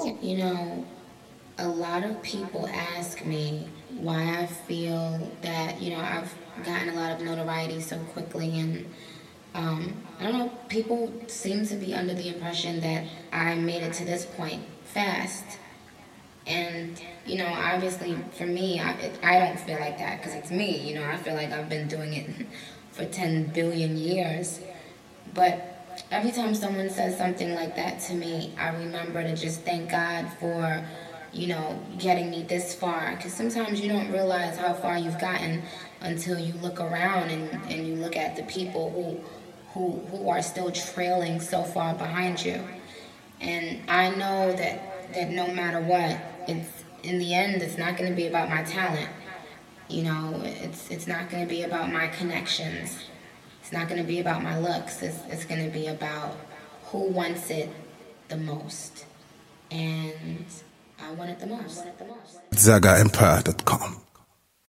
You know, a lot of people ask me why I feel that, I've gotten a lot of notoriety so quickly. And I don't know, people seem to be under the impression that I made it to this point fast. And, obviously for me, I don't feel like that because it's me. I feel like I've been doing it for 10 billion years. But every time someone says something like that to me, I remember to just thank God for, getting me this far. Because sometimes you don't realize how far you've gotten until you look around and you look at the people who are still trailing so far behind you. And I know that no matter what, it's in the end, it's not going to be about my talent. It's not going to be about my connections. It's not going to be about my looks. It's going to be about who wants it the most. And I want it the most. ZagaEmpire.com